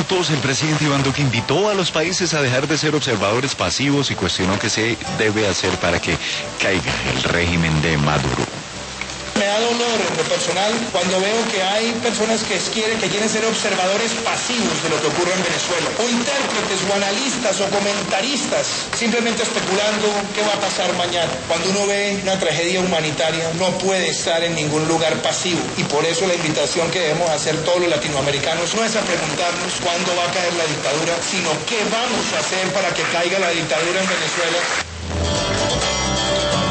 minutos, el presidente Iván Duque invitó a los países a dejar de ser observadores pasivos y cuestionó qué se debe hacer para que caiga el régimen de Maduro. Me da dolor en lo personal cuando veo que hay personas que quieren ser observadores pasivos de lo que ocurre en Venezuela, o intérpretes, o analistas, o comentaristas, simplemente especulando qué va a pasar mañana. Cuando uno ve una tragedia humanitaria, no puede estar en ningún lugar pasivo, y por eso la invitación que debemos hacer todos los latinoamericanos no es a preguntarnos cuándo va a caer la dictadura, sino qué vamos a hacer para que caiga la dictadura en Venezuela.